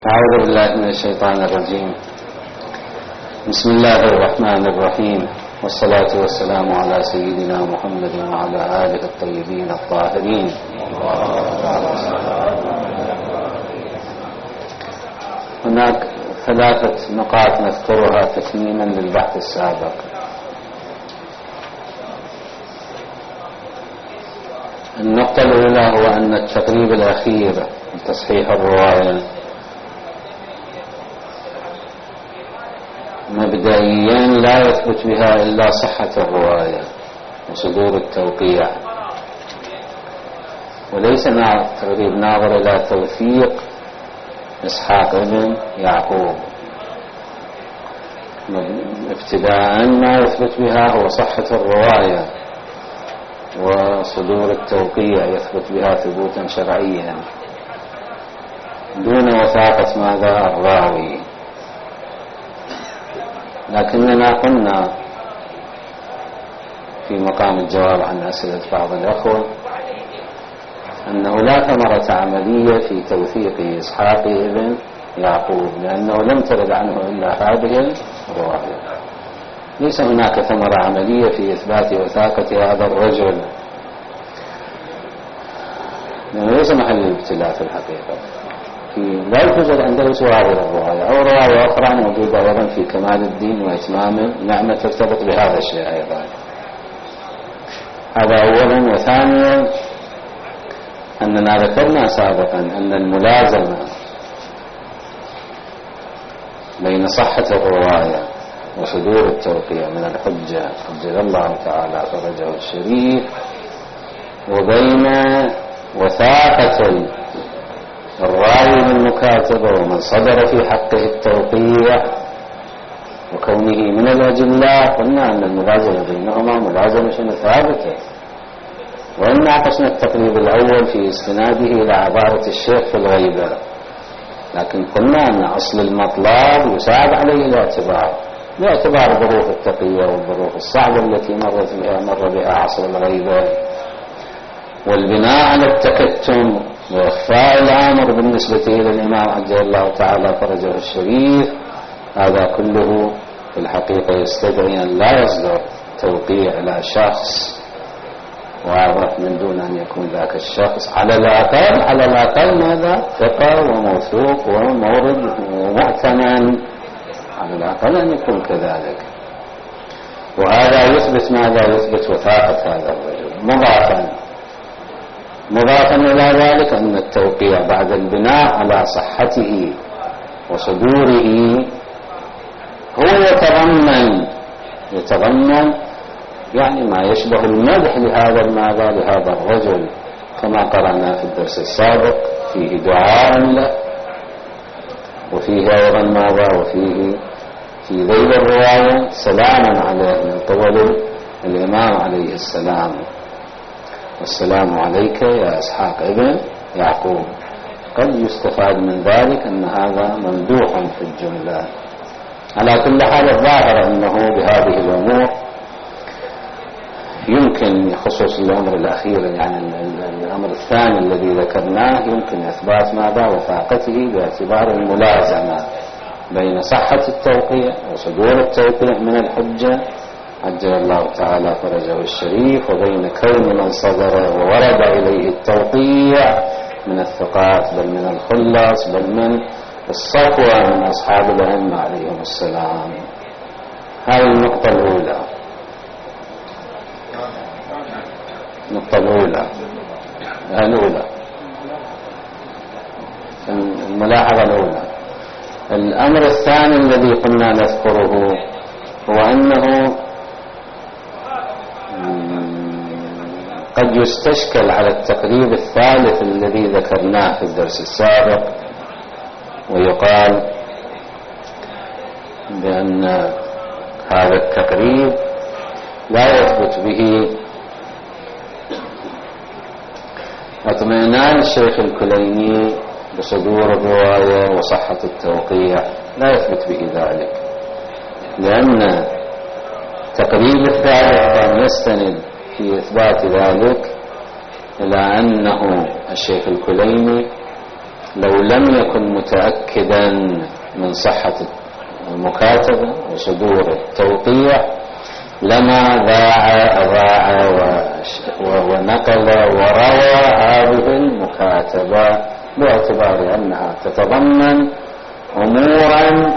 أعوذ بالله من الشيطان الرجيم. بسم الله الرحمن الرحيم، والصلاة والسلام على سيدنا محمد وعلى آله الطيبين الطاهرين. هناك ثلاثة نقاط نذكرها تكميلا للبحث السابق. النقطة الأولى هو أن التقريب الأخير لتصحيح الرواية مبدئيا لا يثبت بها إلا صحة الرواية وصدور التوقيع، وليس التقريب ناظر إلى توثيق إسحاق بن يعقوب. ابتداء ما يثبت بها هو صحة الرواية وصدور التوقيع يثبت بها ثبوتا شرعيا دون وثاقة ماذا الراوي. لكننا قلنا في مقام الجواب عن أسئلة بعض الأخوة أنه لا ثمرة عملية في توثيق إسحاق بن يعقوب، لأنه لم ترد عنه إلا هذه الرواية. ليس هناك ثمرة عملية في إثبات وثاقة هذا الرجل، لأنه ليس محل الابتلاء في الحقيقة. لا يوجد عنده سوى هذه الرواية أو رواية أخرى موجودة أيضا في كمال الدين وإتمام النعمة ترتبط بهذا الشيء أيضا. هذا أولا. وثانيا أننا ذكرنا سابقا أن الملازمة بين صحة الرواية وصدور التوقيع من الحجة عجل الله تعالى فرجه الشريف، وبين وثاقة الراوي بالمكاتبة ومن صدر في حقه التوقيع وكونه من الأجلاء، قلنا أن الملازمة بينهما ملازمة ثابتة. وإن ناقشنا التقريب الأول في استناده إلى عبارة الشيخ في الغيبة، لكن قلنا أن أصل المطلب يساعد عليه الاعتبار باعتبار ظروف التقية والظروف الصعبة التي مر بها عصر الغيبة، والبناء على التكتم وإخفاء الأمر بالنسبة إلى الإمام عجل الله تعالى فرجه الشريف. هذا كله في الحقيقة يستدعي أن لا يصدر توقيع على شخص واضح من دون أن يكون ذاك الشخص على الأقل ماذا ثقة وموثوق ومورد ومؤتمن، على الأقل أن يكون كذلك. وهذا يثبت ماذا؟ يثبت وثاقة هذا الرجل. مضافا إلى ذلك أن التوقيع بعد البناء على صحته وصدوره هو يتضمن يعني ما يشبه المدح لهذا الرجل، كما قرأنا في الدرس السابق فيه دعاء له، وفيه أيضا ماذا؟ وفيه في ذيل الرواية سلاما عليه من قبل الإمام عليه السلام: والسلام عليك يا إسحاق ابن يعقوب. قد يستفاد من ذلك أن هذا ممدوح في الجملة. على كل حال الظاهر أنه بهذه الأمور يمكن خصوص الأمر الأخير، يعني الأمر الثاني الذي ذكرناه، يمكن إثبات ماذا؟ وثاقته باعتبار الملازمة بين صحة التوقيع وصدور التوقيع من الحجة عجل الله تعالى فرجه الشريف، وبين كون من صدر وورد إليه التوقيع من الثقات بل من الخلص بل من الصفوة من أصحاب الأئمة عليهم السلام. هذه النقطة الأولى. الملاحظة الأولى. الأمر الثاني الذي قلنا نذكره هو أنه قد يستشكل على التقريب الثالث الذي ذكرناه في الدرس السابق، ويقال بأن هذا التقريب لا يثبت به اطمئنان الشيخ الكليني بصدور الرواية وصحة التوقيع، لا يثبت به ذلك، لأن تقريب الثالث كان يستند في إثبات ذلك إلى أنه الشيخ الكليني لو لم يكن متأكدا من صحة المكاتبة وصدور التوقيع لما أذاع ونقل وروى هذه المكاتبة، باعتبار أنها تتضمن أمورا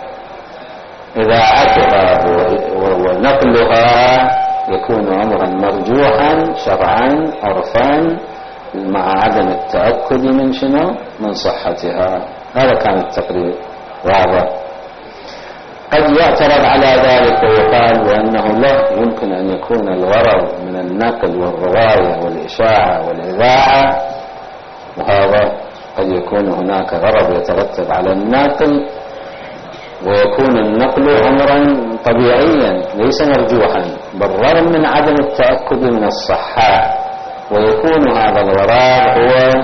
إذاعتها ونقلها يكون أمرا مرجوحا شرعا عرفا مع عدم التأكد من شنو؟ من صحتها. هذا كان التقرير واضح. قد يعترض على ذلك ويقال بأنه لا يمكن أن يكون الغرض من النقل والرواية والإشاعة والإذاعة، وهذا قد يكون هناك غرض يترتب على النقل ويكون النقل أمرا طبيعيا ليس مرجوحا بالرغم من عدم التأكد من الصحة، ويكون هذا الغرض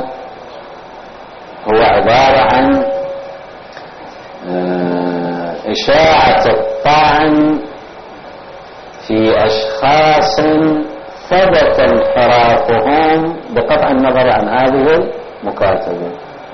هو عبارة عن إشاعة الطعن في أشخاص ثبت انحرافهم بقطع النظر عن هذه المكاتبة.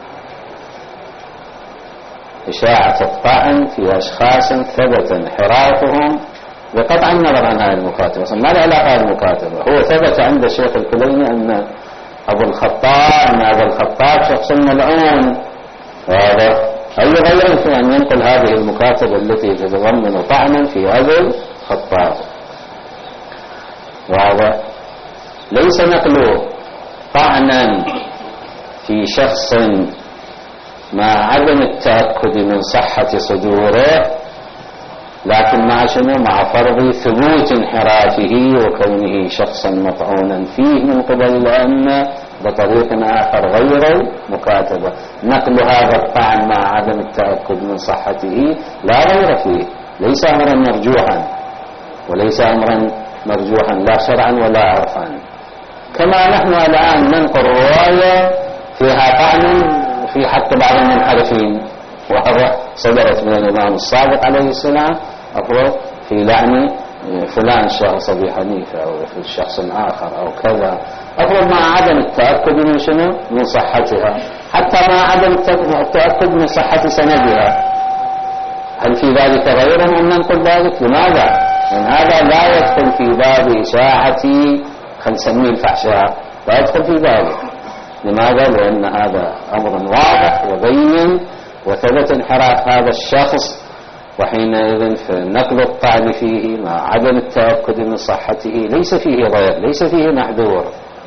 إشاعة الطعن في أشخاص ثبت انحرافهم بقطع النظر عن هذه المكاتبة. ما له علاقة بالمكاتبة، هو ثبت عند الشيخ الكليني أن أبو الخطاب شخص ملعون، وهذا أي غير في أن ينقل هذه المكاتبة التي تتضمن طعنا في أبي الخطاب. وهذا ليس نقل طعنا في شخص مع عدم التأكد من صحة صدوره، لكن مع شنو؟ مع فرض ثبوت انحرافه وكونه شخصا مطعونا فيه من قبل الأئمة بطريق آخر غير المكاتبة. نقل هذا الطعن مع عدم التأكد من صحته لا غير فيه، ليس أمرا مرجوحا، وليس أمرا مرجوحا لا شرعا ولا عرفا. كما نحن الآن ننقل رواية فيها طعن في حق بعض المنحرفين، وهذا صدرت من الإمام الصادق عليه السلام أفرض في لعن فلان شخص أبي حنيفة أو في الشخص الآخر أو كذا، أفرض مع عدم التأكد من شنو؟ من صحتها، حتى مع عدم التأكد من صحة سندها. هل في ذلك غير أن ننقل ذلك؟ لماذا؟ لأن هذا لا يدخل في باب إشاعة خلينا نسميه الفحشاء، لا يدخل في ذلك. لماذا؟ لأن هذا أمر واضح وبين وثبت انحراف هذا الشخص، وحينئذ فنقل الطعن فيه مع عدم التأكد من صحته ليس فيه ضير، ليس فيه محذور.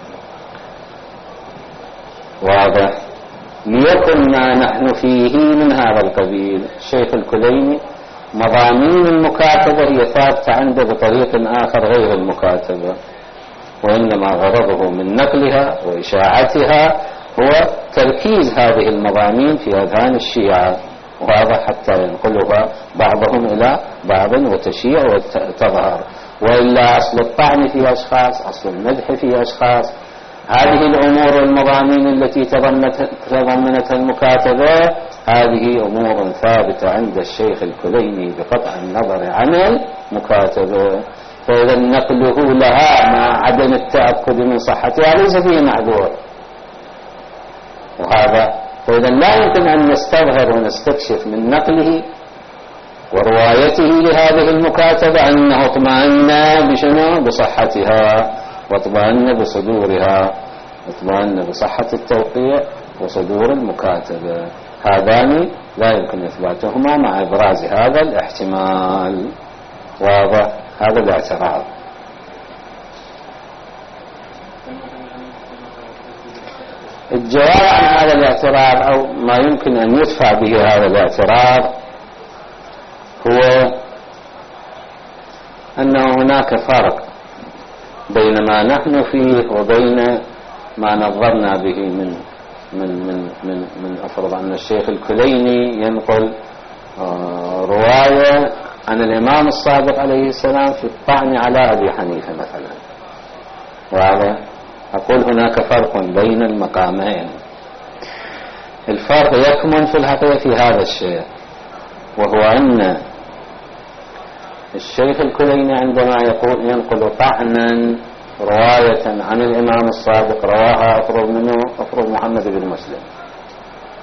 واضح. ليكن ما نحن فيه من هذا القبيل. الشيخ الكليني مضامين المكاتبة هي ثابتة عنده بطريق آخر غير المكاتبة، وإنما غرضه من نقلها وإشاعتها هو تركيز هذه المضامين في أذهان الشيعة، وهذا حتى ينقلها بعضهم إلى بعض وتشيع وتظهر. وإلا أصل الطعن في أشخاص، أصل المدح في أشخاص، هذه الأمور والمضامين التي تضمنتها المكاتبة هذه أمور ثابتة عند الشيخ الكليني بقطع النظر عن المكاتبة، فإذا نقله لها مع عدم التأكد من صحتها ليس فيه معذور. وهذا فإذا لا يمكن أن نستظهر ونستكشف من نقله وروايته لهذه المكاتبة أنه اطمأن بشنو؟ بصحتها، واطمأن بصدورها، اطمأن بصحة التوقيع وصدور المكاتبة. هذان لا يمكن إثباتهما مع إبراز هذا الاحتمال. واضح. هذا الاعتراض. الجواب عن هذا الاعتراض أو ما يمكن أن يدفع به هذا الاعتراض هو أنه هناك فرق بين ما نحن فيه وبين ما نظرنا به من أفرض أن الشيخ الكليني ينقل رواية عن الإمام الصادق عليه السلام في الطعن على أبي حنيفة مثلا. وهذا أقول هناك فرق بين المقامين. الفرق يكمن في الحقيقة في هذا الشيء، وهو أن الشيخ الكليني عندما ينقل طعنا رواية عن الإمام الصادق رواها أفرض محمد بن مسلم،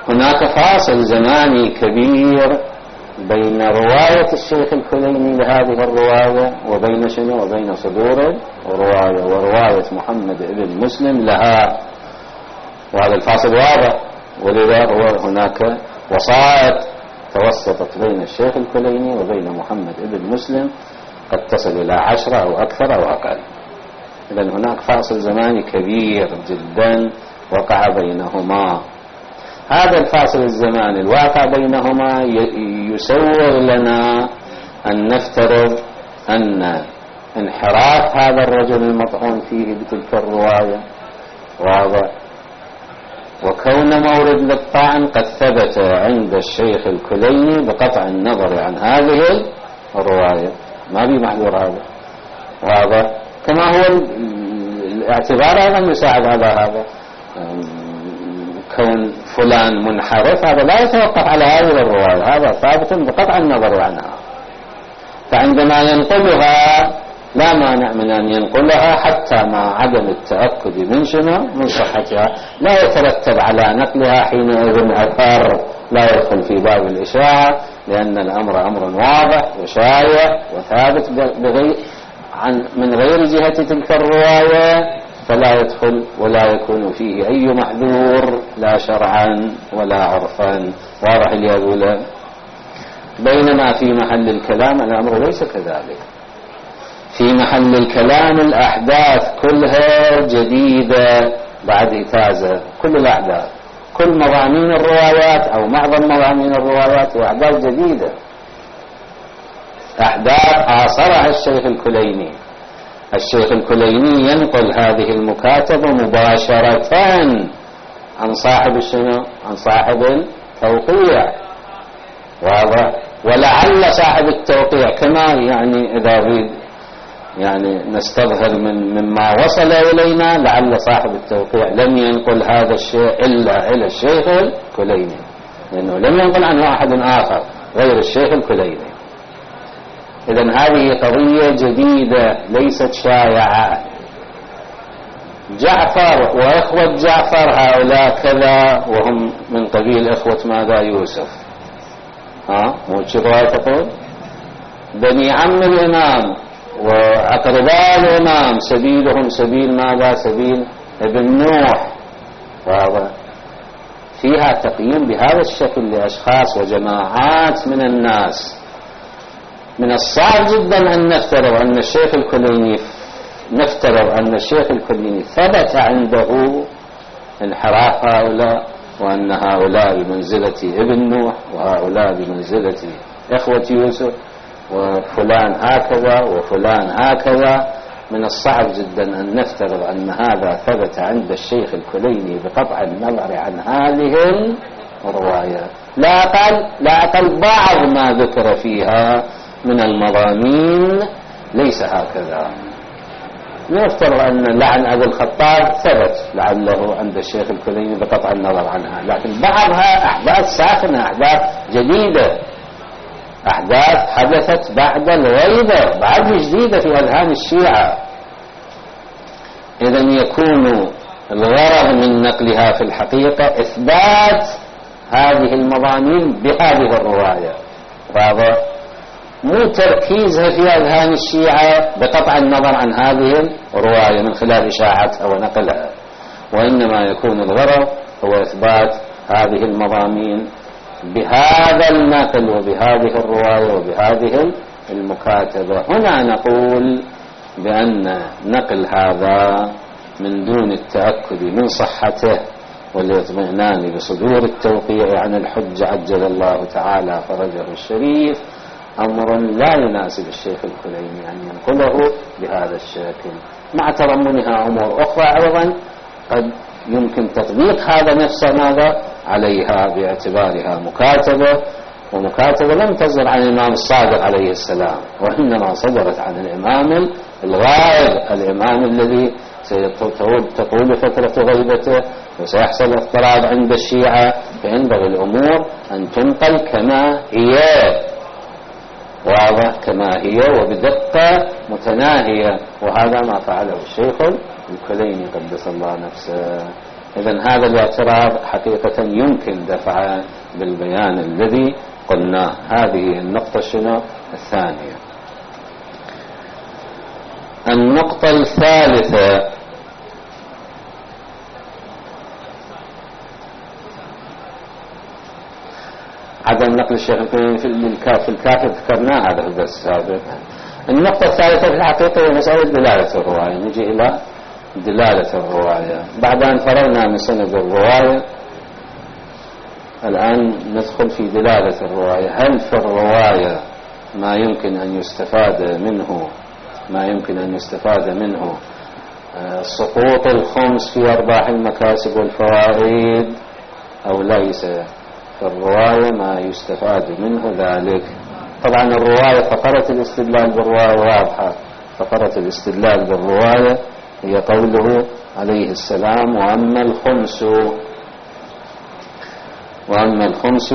هناك فاصل زماني كبير بين رواية الشيخ الكليني لهذه الرواية وبين شنو؟ وبين صدور الرواية ورواية محمد بن مسلم لها، وهذا الفاصل واضح. ولذا هناك وسائط توسطت بين الشيخ الكليني وبين محمد بن مسلم قد تصل إلى 10 أو أكثر أو أقل. إذن هناك فاصل زماني كبير جدا وقع بينهما. هذا الفاصل الزماني الواقع بينهما يسوغ لنا أن نفترض أن انحراف هذا الرجل المطعون فيه بتلك الرواية واضح، وكون مورد للطعن قد ثبت عند الشيخ الكليني بقطع النظر عن هذه الرواية، ما بي محذور هذا واضح. كما هو الاعتبار أيضا يساعد على هذا، كون فلان منحرف هذا لا يتوقف على هذه الرواية، هذا ثابت بقطع النظر عنها. فعندما ينقلها لا مانع من أن ينقلها حتى مع عدم التأكد من شنو؟ من صحتها، لا يترتب على نقلها حينئذ أثر لا يدخل في باب الإشاعة، لأن الأمر أمر واضح وشائع وثابت من غير جهة تلك الرواية، فلا يدخل ولا يكون فيه أي محذور لا شرعا ولا عرفا. واضح اللي أقوله؟ بينما في محل الكلام الأمر ليس كذلك. في محل الكلام الأحداث كلها جديدة بعد تازة، كل الأحداث، كل مضامين الروايات أو معظم مضامين الروايات وأحداث جديدة، أحداث آثرها الشيخ الكليني. الشيخ الكليني ينقل هذه المكاتبة مباشرة عن صاحب الشنو؟ عن صاحب التوقيع واضح. ولعل صاحب التوقيع كما يعني إذا يعني نستظهر مما وصل إلينا، لعل صاحب التوقيع لم ينقل هذا الشيء إلا إلى الشيخ الكليني، لأنه لم ينقل عنه أحد آخر غير الشيخ الكليني. إذن هذه قضية جديدة ليست شائعة. جعفر وإخوة جعفر هؤلاء كذا، وهم من قبيل إخوة ماذا؟ يوسف. مو شرواية تقول بني عم الإمام وأقرباء الإمام سبيلهم سبيل ماذا؟ سبيل ابن نوح. وهذا فيها تقييم بهذا الشكل لأشخاص وجماعات من الناس. من الصعب جدا أن نفترض أن الشيخ الكليني ثبت عنده انحراف هؤلاء، وأن هؤلاء بمنزلة ابن نوح وهؤلاء بمنزلة إخوة يوسف، وفلان هكذا وفلان هكذا. من الصعب جدا أن نفترض أن هذا ثبت عند الشيخ الكليني بقطع النظر عن هذه الرواية. لا أقل بعض ما ذكر فيها من المضامين ليس هكذا. نفترض أن لعن أبي الخطاب ثبت لعله عند الشيخ الكليني بقطع النظر عنها، لكن بعضها أحداث ساخنة، أحداث جديدة، أحداث حدثت بعد الغيبة، بعد جديدة في أذهان الشيعة. إذن يكون الغرض من نقلها في الحقيقة إثبات هذه المضامين بهذه الرواية، واضح؟ مو تركيزها في أذهان الشيعة بقطع النظر عن هذه الرواية من خلال إشاعتها ونقلها، وإنما يكون الغرض هو إثبات هذه المضامين بهذا النقل وبهذه الرواية وبهذه المكاتبة. هنا نقول بأن نقل هذا من دون التأكد من صحته والاطمئنان بصدور التوقيع عن الحجة عجل الله تعالى فرجه الشريف أمر لا يناسب الشيخ الكليني أن ينقله بهذا الشكل، مع تضمنها أمور أخرى أيضا قد يمكن تطبيق هذا نفسه ماذا عليها باعتبارها مكاتبة، ومكاتبة لم تصدر عن الإمام الصادق عليه السلام، وإنما صدرت عن الإمام الغائب، الإمام الذي ستطول فترة غيبته وسيحصل اضطراب عند الشيعة، فينبغي الأمور أن تنقل كما هي، واضح كما هي وبدقة متناهية. وهذا ما فعله الشيخ الكليني قدس الله نفسه. إذن هذا الاعتراض حقيقة يمكن دفعه بالبيان الذي قلناه. هذه النقطة شنو الثانية. النقطة الثالثة عدم نقل الشيخ في الكافي ذكرناه هذا في الدرس السابق. النقطة الثالثة في الحقيقة هي مسألة دلالة الرواية. نجي إلى دلالة الرواية بعد أن فرغنا من سند الرواية. الآن ندخل في دلالة الرواية. هل في الرواية ما يمكن أن يستفاد منه سقوط الخمس في أرباح المكاسب والفوائد أو ليس؟ في الرواية ما يستفاد منه ذلك. طبعا الرواية فقرة الاستدلال بالرواية واضحة. فقرة الاستدلال بالرواية هي قوله عليه السلام وأما الخمس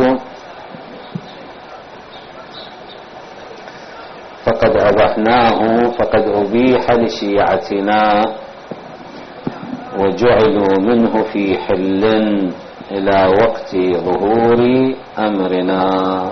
فقد أبحناه فقد أبيح لشيعتنا وجعلوا منه في حل إلى وقت ظهور أمرنا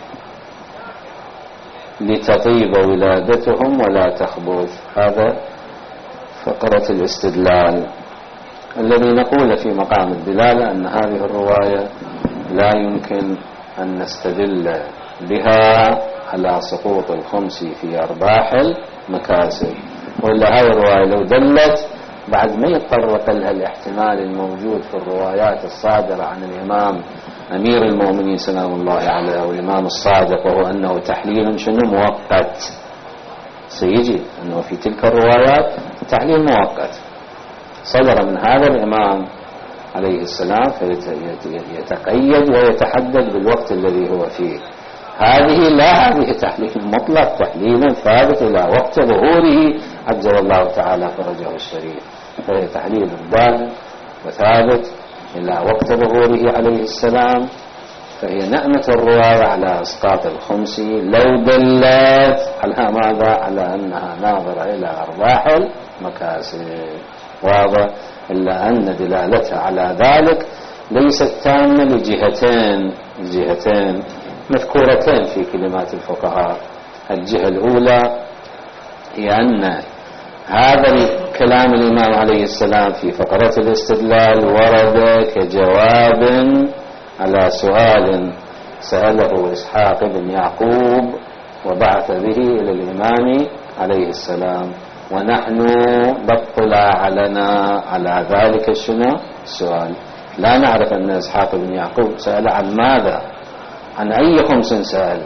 لتطيب ولادتهم ولا تخبث. هذا فقرة الاستدلال الذي نقول في مقام الدلالة أن هذه الرواية لا يمكن أن نستدل بها على سقوط الخمس في أرباح المكاسب. وإلا هذه الرواية لو دلت بعد ما يتطرق لها الاحتمال الموجود في الروايات الصادرة عن الإمام أمير المؤمنين سلام الله عليه والإمام الصادق، وهو أنه تحليل شنو مؤقت. سيجي أنه في تلك الروايات تحليل مؤقت صدر من هذا الإمام عليه السلام فيتقيد ويتحدد بالوقت الذي هو فيه. هذه تحليل مطلق، تحليل ثابت إلى وقت ظهوره عجل الله تعالى فرجه الشريف. فهي تحليل دائم وثابت إلى وقت ظهوره عليه السلام. فهي نعمة الرواية على إسقاط الخمس لو دلت على ماذا؟ على أنها ناظرة إلى أرباح المكاسب. واضح؟ إلا أن دلالتها على ذلك ليست تامة لجهتين مذكورتين في كلمات الفقهاء. الجهة الأولى هي أن هذا الكلام الإمام عليه السلام في فقرة الاستدلال ورد كجواب على سؤال سأله إسحاق بن يعقوب وبعث به إلى الإمام عليه السلام، ونحن باطلاع لنا على ذلك السؤال. لا نعرف أن إسحاق بن يعقوب سأل عن ماذا، عن أي خمس سأل.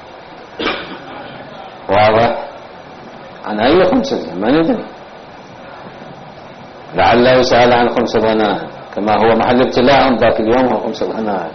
واضح؟ عن أي خمس ما ندري. لعله سأل عن خمس غنائم كما هو محل ابتلاء ذاك اليوم هو خمس غنائم.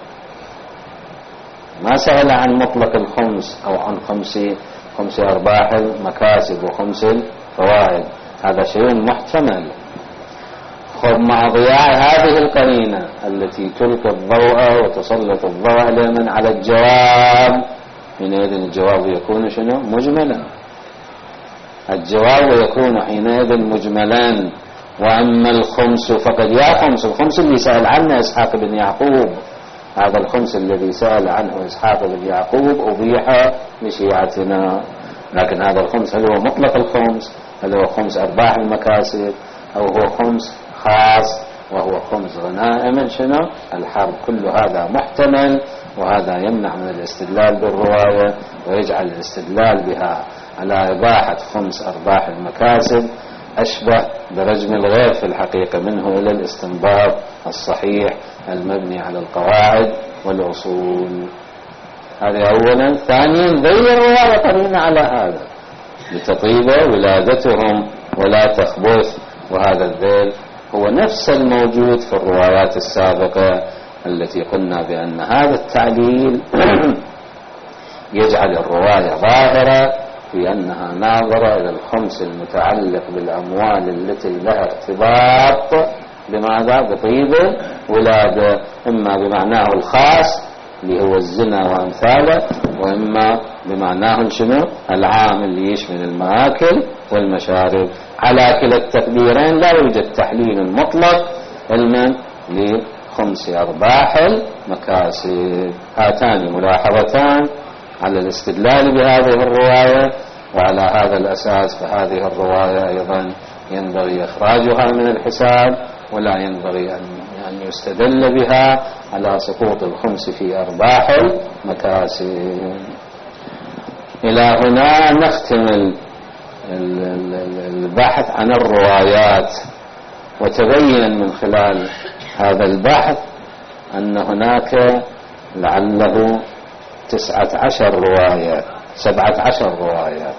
ما سأل عن مطلق الخمس أو عن خمس أرباح المكاسب وخمس الفوائد. هذا شيء محتمل. خذ مع ضياع هذه القرينة التي تلقي الضوء وتسلط الضوء على الجواب. حينئذ الجواب يكون شنو؟ مجملا. الجواب يكون حينئذ مجملا. وأما الخمس فقد الخمس اللي سأل عنه إسحاق بن يعقوب، هذا الخمس الذي سأل عنه إسحاق بن يعقوب أبيح لشيعتنا. لكن هذا الخمس هل هو مطلق الخمس؟ هل هو خمس أرباح المكاسب؟ أو هو خمس خاص وهو خمس غنائم شنو؟ الحرب. كل هذا محتمل، وهذا يمنع من الاستدلال بالرواية ويجعل الاستدلال بها على إباحة خمس أرباح المكاسب أشبه برجم الغيث في الحقيقة منه إلى الاستنباط الصحيح المبني على القواعد والأصول. هذا أولا. ثانيا ذي الرواية قرينة على هذا لتطيب ولادتهم ولا تخبث. وهذا الذيل هو نفس الموجود في الروايات السابقة التي قلنا بأن هذا التعليل يجعل الرواية ظاهرة في أنها ناظرة إلى الخمس المتعلق بالأموال التي لها ارتباط بماذا؟ بطيب ولادة، إما بمعناه الخاص اللي هو الزنا وأمثاله، وإما بمعناه شنو؟ العام اللي يشمل المآكل والمشارب. على كلا التقديرين لا يوجد تحليل مطلق علما لخمس أرباح المكاسب. هاتان ملاحظتان على الاستدلال بهذه الرواية، وعلى هذا الأساس فهذه الرواية أيضا ينبغي إخراجها من الحساب، ولا ينبغي أن يستدل بها على سقوط الخمس في أرباح المكاسب. إلى هنا نختم البحث عن الروايات. وتبين من خلال هذا البحث أن هناك لعله 19 رواية 17 رواية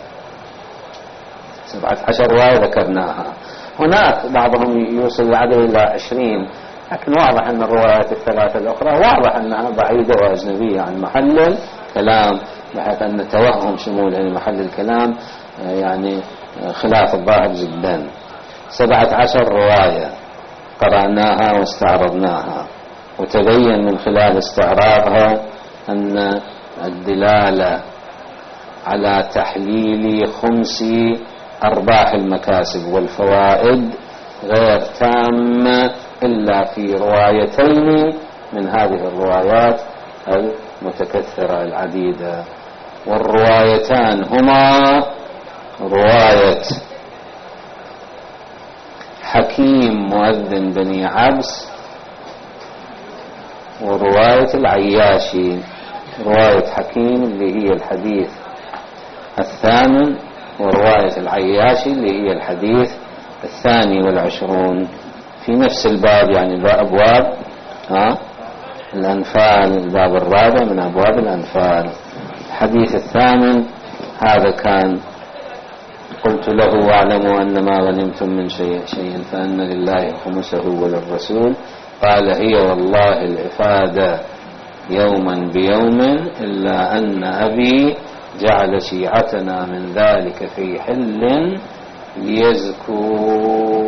17 رواية ذكرناها. هناك بعضهم يوصل العدد إلى 20، لكن واضح أن الروايات الثلاثة الأخرى واضح أنها بعيدة وأجنبية عن محل الكلام، بحيث أن توهم شمولها لمحل الكلام يعني خلاف الظاهر جدا. 17 رواية قرأناها واستعرضناها، وتبين من خلال استعراضها أن الدلالة على تحليل خمس أرباح المكاسب والفوائد غير تامة إلا في روايتين من هذه الروايات المتكثرة العديدة. والروايتان هما رواية حكيم مؤذن بني عبس ورواية العياشي. رواية حكيم اللي هي الحديث 8، ورواية العياشي اللي هي الحديث 22 في نفس الباب، يعني أبواب الأنفال، الباب الرابع من أبواب الأنفال. الحديث 8 هذا كان قلت له واعلموا أن ما غنمتم من شيء فأن لله خمسه وللرسول، قال هي والله الإفادة يوما بيوم إلا أن أبي جعل شيعتنا من ذلك في حل ليزكوا.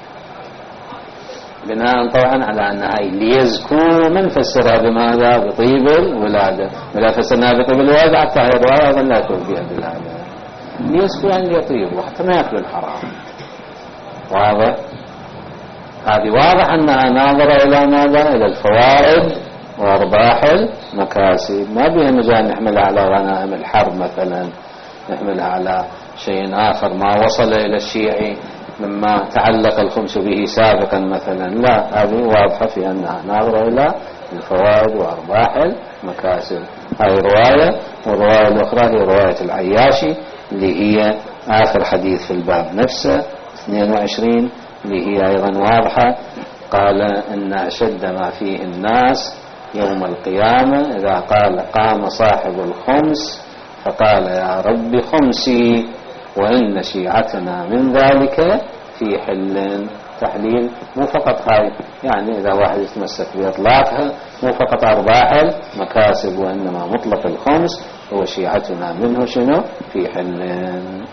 بناء طبعا على أن هاي ليزكوا من فسرها بماذا؟ بطيب الولادة. ولا فسرناها بطيب الولادة حتى هي الرواية أيضا لا يكون فيها بالهذا. ليزكوا يعني يطيب وحتى ما يأكل الحرام. واضح؟ هذه واضح أنها ناظرة إلى ماذا؟ إلى الفوائد وأرباح المكاسب. ما بها مجال نحملها على غنائم الحرب مثلا، نحملها على شيء آخر ما وصل إلى الشيعي مما تعلق الخمس به سابقا مثلا. لا، هذه واضحة في أنها ناظرة إلى الفوائد وأرباح المكاسب. هذه رواية. والرواية الأخرى هي رواية العياشي اللي هي آخر حديث في الباب نفسه 22، اللي هي أيضا واضحة. قال إن أشد ما فيه الناس يوم القيامة إذا قام صاحب الخمس فقال يا رب خمسي وإن شيعتنا من ذلك في حل. تحليل مو فقط هاي، يعني إذا واحد يتمسك بإطلاقها مو فقط أرباح المكاسب، وإنما مطلق الخمس هو شيعتنا منه شنو في حل.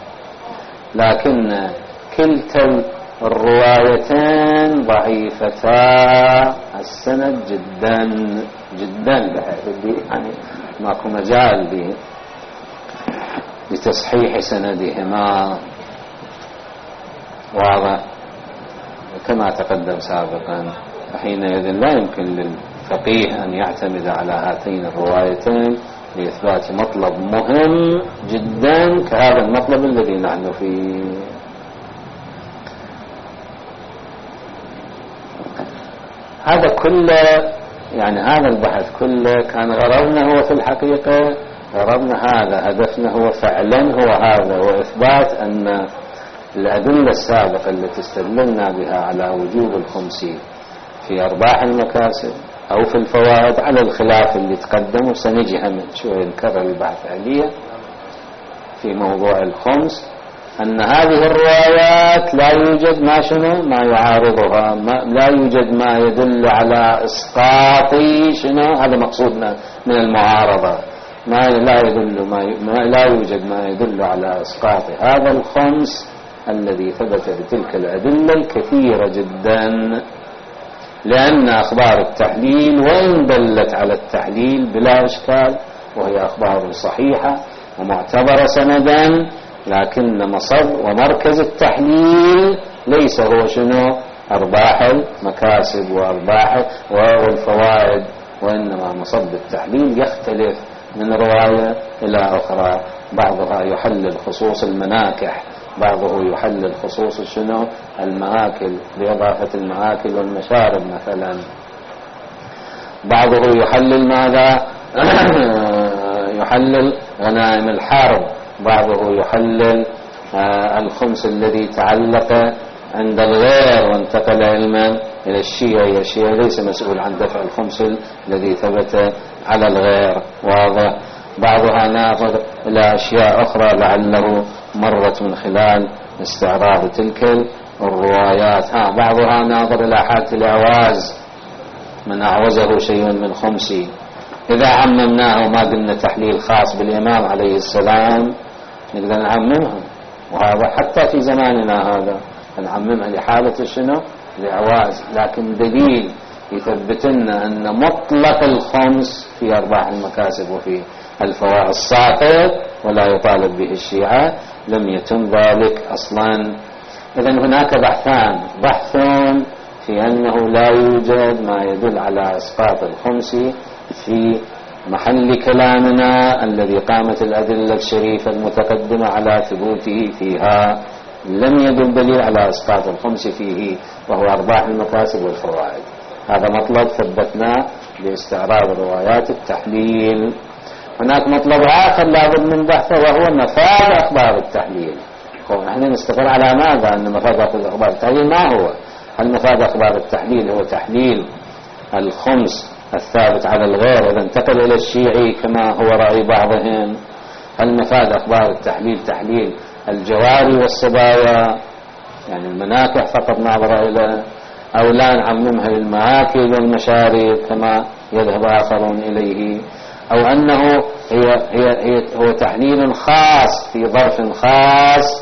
لكن كلتا الروايتين ضعيفتا السند جدا جدا، بحيث يعني ماكو مجال لتصحيح سندهما. واضح؟ كما تقدم سابقا، حينئذ لا يمكن للفقيه أن يعتمد على هاتين الروايتين لإثبات مطلب مهم جدا كهذا المطلب الذي نحن فيه. هذا كله، يعني هذا البحث كله كان غرضنا هو في الحقيقة، غرضنا هذا، هدفنا هو فعلا هو هذا، وإثبات أن الأدلة السابقة التي استدللنا بها على وجوب الخمس في أرباح المكاسب أو في الفوائد على الخلاف اللي تقدم، وسنجي من شوي نكرر البحث عليه في موضوع الخمس، أن هذه الروايات لا يوجد ما يعارضها، لا يوجد ما يدل على إسقاط شنو، هذا مقصودنا من المعارضة. لا يوجد ما يدل على إسقاط هذا الخمس الذي ثبت بتلك الأدلة الكثيرة جدا، لأن أخبار التحليل وإن دلت على التحليل بلا إشكال وهي أخبار صحيحة ومعتبرة سندا، لكن مصب ومركز التحليل ليس هو شنو أرباح المكاسب وأرباح والفوائد، وإنما مصب التحليل يختلف من رواية إلى أخرى. بعضها يحلل خصوص المناكح، بعضه يحلل خصوص شنو المآكل بإضافة المآكل والمشارب مثلا، بعضه يحلل ماذا يحلل غنائم الحرب، بعضه يحلل الخمس الذي تعلق عند الغير وانتقل علما إلى الشيعة. الشيعة ليس مسؤول عن دفع الخمس الذي ثبت على الغير، واضح. بعضها ناظر إلى أشياء أخرى لعله مرت من خلال استعراض تلك الروايات. بعضها ناظر إلى حالة الأعواز، من أعوزه شيء من خمسي. إذا عممناه وما قلنا تحليل خاص بالإمام عليه السلام نقدر نعممها، وهذا حتى في زماننا هذا نعممها لحالة شنو الأعواز، لكن دليل يثبت لنا أن مطلق الخمس في أرباح المكاسب وفي الفوائد الساقط ولا يطالب به الشيعة، لم يتم ذلك أصلا. إذن هناك بحثان، بحث في أنه لا يوجد ما يدل على إسقاط الخمس في محل كلامنا الذي قامت الأدلة الشريفة المتقدمة على ثبوته فيها، لم يدل دليل على إسقاط الخمس فيه، وهو أرباح المكاسب والفوائد. هذا مطلب ثبتناه باستعراض روايات التحليل. هناك مطلب آخر لابد من بحثه، وهو مفاد أخبار التحليل. نحن نستقر على ماذا أن مفاد أخبار التحليل ما هو؟ هل مفاد أخبار التحليل هو تحليل الخمس الثابت على الغير إذا انتقل إلى الشيعي كما هو رأي بعضهم؟ هل مفاد أخبار التحليل تحليل الجواري والصبايا، يعني المناكح فقط نظر إلى، أو لا نعممها للمآكل والمشارب كما يذهب آخرون إليه، أو أنه هو تحليل خاص في ظرف خاص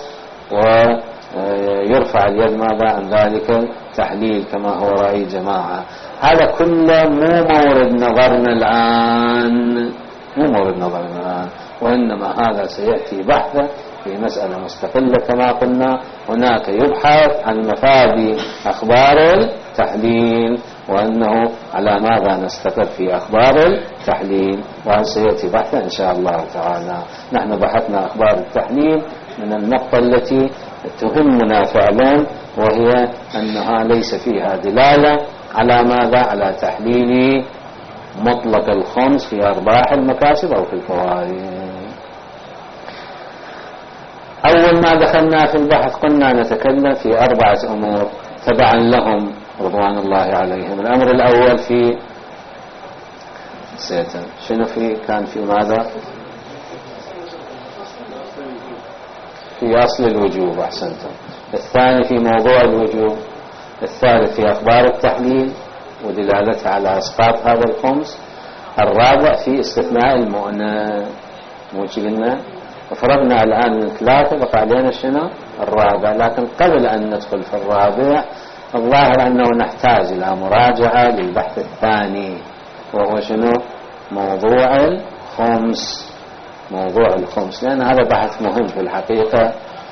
ويرفع اليد ماذا عن ذلك تحليل كما هو رأي جماعة. هذا كله مو مورد نظرنا الآن، مو مورد نظرنا الآن، وإنما هذا سيأتي بحثه في مسألة مستقلة كما قلنا. هناك يبحث عن مفاد أخبار التحليل وأنه على ماذا نستقر في أخبار التحليل، وهذا سيأتي بحثه إن شاء الله تعالى. نحن بحثنا أخبار التحليل من النقطة التي تهمنا فعلا، وهي أنها ليس فيها دلالة على ماذا؟ على تحليل مطلق الخمس في أرباح المكاسب أو في الفوائد. أول ما دخلنا في البحث قلنا نتكلم في 4 أمور تبعا لهم رضوان الله عليهم. الأمر الأول في شنو كان في ماذا؟ في أصل الوجوب، أحسنتم. الثاني في موضوع الوجوب. الثالث في أخبار التحليل ودلالتها على إسقاط هذا الخمس. الرابع في استثناء المؤنة، مو قلنا وفرضنا الآن من 3 بقى علينا شنو الرابع. لكن قبل أن ندخل في الرابع الظاهر أنه نحتاج إلى مراجعة للبحث الثاني، وهو شنو موضوع الخمس. موضوع الخمس لأن هذا بحث مهم في الحقيقة.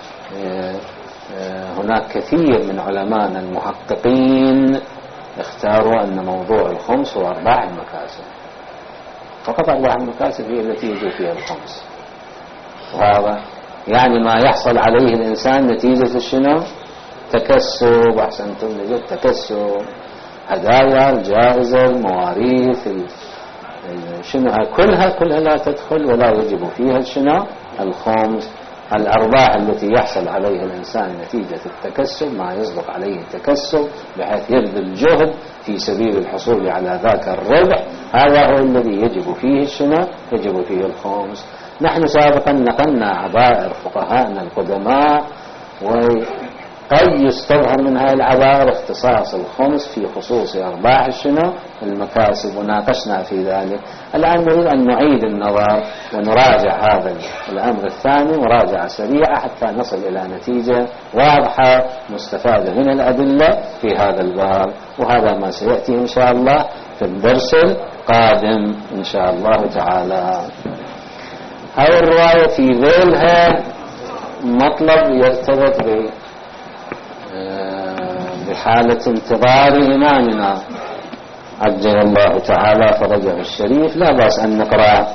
هناك كثير من علماء المحققين اختاروا أن موضوع الخمس هو أرباح المكاسب فقط. أرباح المكاسب هي التي يجي فيها الخمس، وهذا يعني ما يحصل عليه الإنسان نتيجة شنو تكسب. أحسنتم، نجد تكسب، هدايا، الجائزة، المواريث، شنو كلها لا تدخل ولا يجب فيها شنو الخمس. الأرباح التي يحصل عليها الإنسان نتيجة التكسب، ما يصدق عليه التكسب بحيث يبذل جهد في سبيل الحصول على ذاك الربح، هذا هو الذي يجب فيه شنو يجب فيه الخمس. نحن سابقا نقلنا عبائر فقهاءنا القدماء، وقد يستظهر من هذه العبائر اختصاص الخمس في خصوص أرباح شنو المكاسب، وناقشنا في ذلك. الآن نريد أن نعيد النظر ونراجع هذا الأمر الثاني مراجعة سريعة حتى نصل إلى نتيجة واضحة مستفادة من الأدلة في هذا الباب، وهذا ما سيأتي إن شاء الله في الدرس القادم إن شاء الله تعالى. هذه الرواية في ذيلها مطلب يرتبط حالة انتظار إمامنا عجل الله تعالى فرجه الشريف لا بأس أن نقرأ.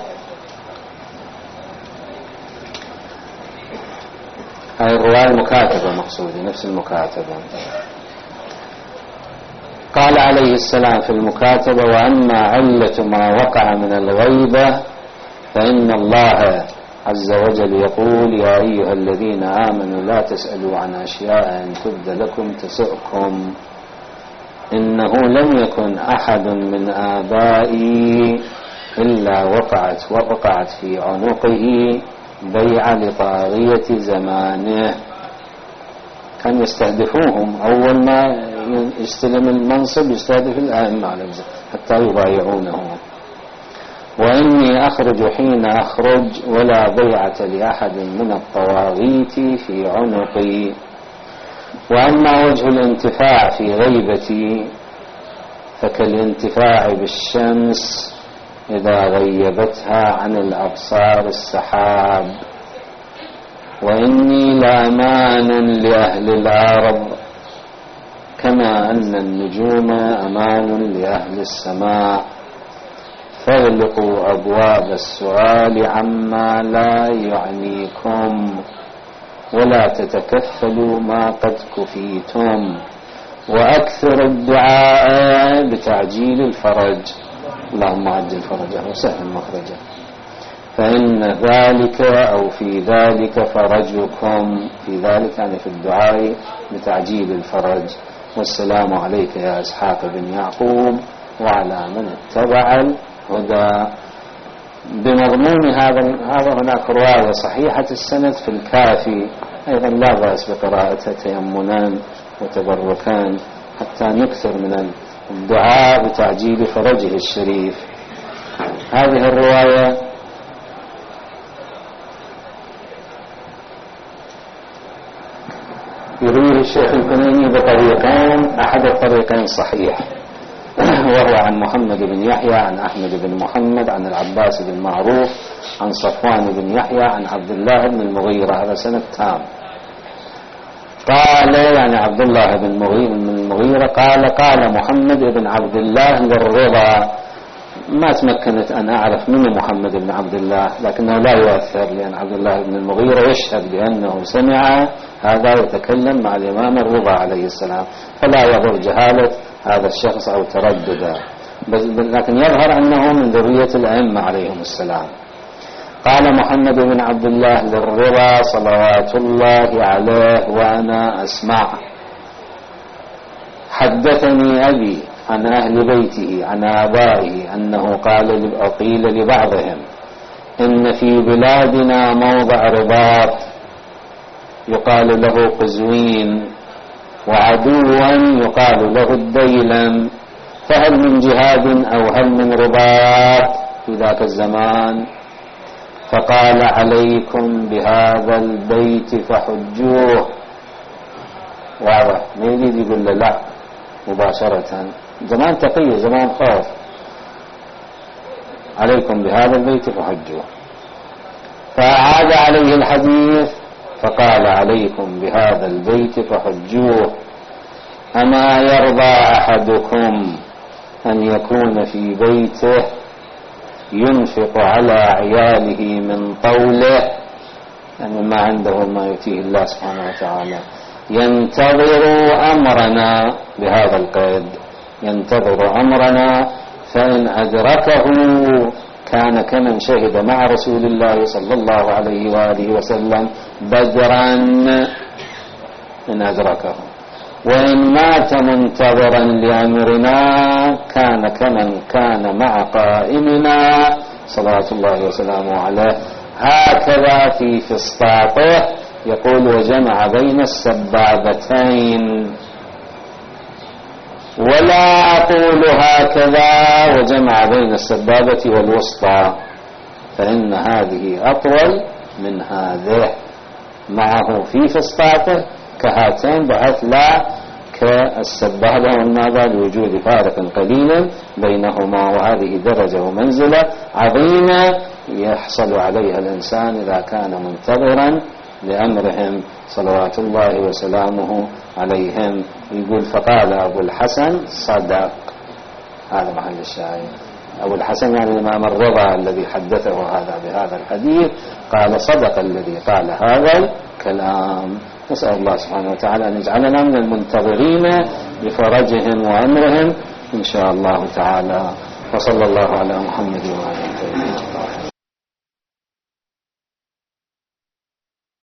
هذه الرواية المكاتبة مقصودة، نفس المكاتبة. قال عليه السلام في المكاتبة: وأما علة ما وقع من الغيبة فإن الله عز وجل يقول: يا أيها الذين آمنوا لا تسألوا عن أشياء إن تبد لكم تسؤكم. إنه لم يكن أحد من آبائي إلا وقعت في عنقه بيع لطاغية زمانه. كان يستهدفوهم أول ما يستلم المنصب، يستهدف الأئمة حتى يبايعونه. وإني أخرج حين أخرج ولا بيعة لأحد من الطواغيت في عنقي. وأما وجه الانتفاع في غيبتي فكالانتفاع بالشمس إذا غيبتها عن الأبصار السحاب. وإني لأمان لأهل الأرض كما أن النجوم أمان لأهل السماء. فاغلقوا أبواب السؤال عما لا يعنيكم ولا تتكفلوا ما قد كفيتم، وأكثر الدعاء بتعجيل الفرج. اللهم عجل فرجه وسهل مخرجه، فإن ذلك أو في ذلك فرجكم. في ذلك يعني في الدعاء بتعجيل الفرج. والسلام عليك يا إسحاق بن يعقوب وعلى من اتبع الهدى. بمضمون هذا هناك رواية صحيحة السند في الكافي أيضا لا بأس بقراءتها تيمنا وتبركان حتى نكثر من الدعاء بتعجيل فرجه الشريف. هذه الرواية يرويه الشيخ الكنيني بطريقين، أحد الطريقين صحيح وهو عن محمد بن يحيى عن أحمد بن محمد عن العباس بن معروف عن صفوان بن يحيى عن عبد الله بن المغيرة. هذا سند تام. قال يعني عبد الله بن المغيرة قال محمد بن عبد الله للرضا. ما تمكنت أن أعرف من محمد بن عبد الله، لكنه لا يؤثر لأن عبد الله بن المغيرة يشهد بأنه سمع هذا يتكلم مع الإمام الرضا عليه السلام، فلا يضر جهالة هذا الشخص أو تردده، لكن يظهر أنه من ذرية الأئمة عليهم السلام. قال محمد بن عبد الله للرضا صلوات الله عليه وأنا أسمع: حدثني أبي عن أهل بيته عن آبائه أنه قيل لبعضهم: إن في بلادنا موضع رباط يقال له قزوين، وعدوا يقال له الديلم، فهل من جهاد أو هل من رباط في ذاك الزمان؟ فقال: عليكم بهذا البيت فحجوه. واضح، ما يريد يقول له لا مباشرة، زمان تقية زمان خوف. عليكم بهذا البيت فحجوه. فأعاد عليه الحديث فقال: عليكم بهذا البيت فحجوه. أما يرضى أحدكم أن يكون في بيته ينفق على عياله من طوله، يعني ما عنده ما يؤتيه الله سبحانه وتعالى، ينتظر أمرنا بهذا القيد، ينتظر أمرنا، فإن أدركه كان كمن شهد مع رسول الله صلى الله عليه وآله وسلم بدرا إن أدركه، وإن مات منتظرا لأمرنا كان كمن كان مع قائمنا صلوات الله وسلامه عليه. هكذا في فسطاطه يقول: وجمع بين السبابتين. ولا أقول هكذا وجمع بين السبابة والوسطى، فإن هذه أطول من هذه، معه في فسطاطه كهاتين بحيث لا كالسبابة والنابة لوجود فارق قليل بينهما، وهذه درجة ومنزلة عظيمة يحصل عليها الإنسان إذا كان منتظرا لأمرهم صلوات الله وسلامه عليهم. يقول فقال أبو الحسن صدق. هذا محل الشاهد. أبو الحسن يعني الإمام الرضا الذي حدثه هذا بهذا الحديث قال صدق الذي قال هذا الكلام. نسأل الله سبحانه وتعالى أن يجعلنا من المنتظرين بفرجهم وأمرهم إن شاء الله تعالى. وصلى الله على محمد وعلى آله وصحبه.